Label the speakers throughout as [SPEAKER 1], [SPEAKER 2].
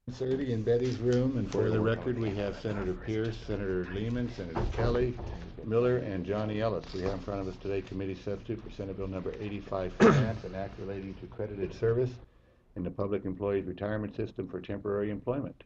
[SPEAKER 1] 30 in Betty's room, and for the record, we have Senator Pierce, Senator Lehman, Senator Kelly, Miller, and Johnny Ellis. We have in front of us today committee substitute for Senate Bill number 85, Finance, an act relating to credited service in the Public Employees Retirement System for temporary employment.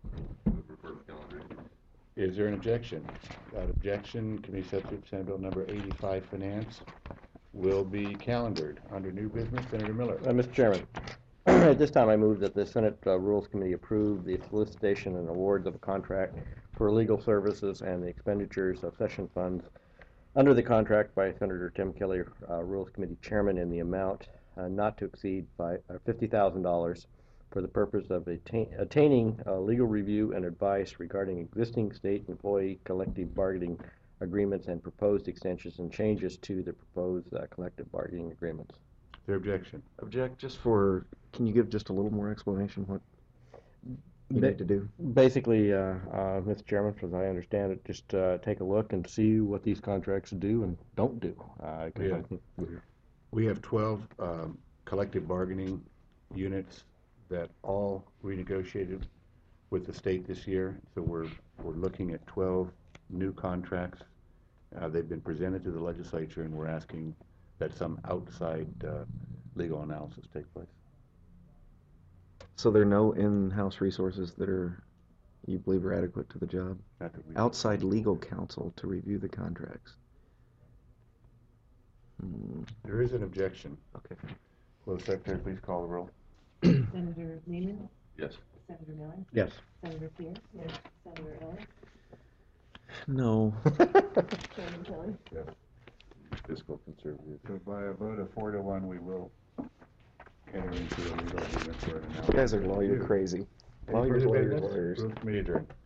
[SPEAKER 1] Is there an objection? Without objection, committee substitute for Senate Bill number 85, Finance, will be calendared. Under new business, Senator Miller.
[SPEAKER 2] Mr. Chairman, at this time I move that the Senate Rules Committee approve the solicitation and awards of a contract for legal services and the expenditures of session funds under the contract by Senator Tim Kelly, Rules Committee Chairman, in the amount not to exceed $50,000 for the purpose of attaining legal review and advice regarding existing state employee collective bargaining agreements and proposed extensions and changes to the proposed collective bargaining agreements.
[SPEAKER 1] Is there objection?
[SPEAKER 3] Object just for, can you give just a little more explanation what you need to do?
[SPEAKER 2] Basically, Mr. Chairman, as I understand it, just take a look and see what these contracts do and don't do.
[SPEAKER 1] We have 12 collective bargaining units that all renegotiated with the state this year. So we're looking at 12 new contracts. They've been presented to the legislature, and we're asking that some outside legal analysis take place.
[SPEAKER 3] So there are no in-house resources that you believe are adequate to the job? Outside legal counsel to review the contracts.
[SPEAKER 1] There is an objection.
[SPEAKER 3] Okay.
[SPEAKER 1] Will the Secretary please call the roll?
[SPEAKER 4] Senator Lehman?
[SPEAKER 1] Yes.
[SPEAKER 4] Senator Miller?
[SPEAKER 2] Yes.
[SPEAKER 4] Senator Pierce? Yes. Senator Ellis?
[SPEAKER 3] No.
[SPEAKER 4] Chairman Kelly?
[SPEAKER 1] Yes. Fiscal conservative. So by a vote of 4 to 1, we will enter into a legal agreement for an analysis.
[SPEAKER 3] You guys are lawyer crazy.
[SPEAKER 1] Any further business?
[SPEAKER 3] Lawyers.
[SPEAKER 1] Rules Committee adjourned.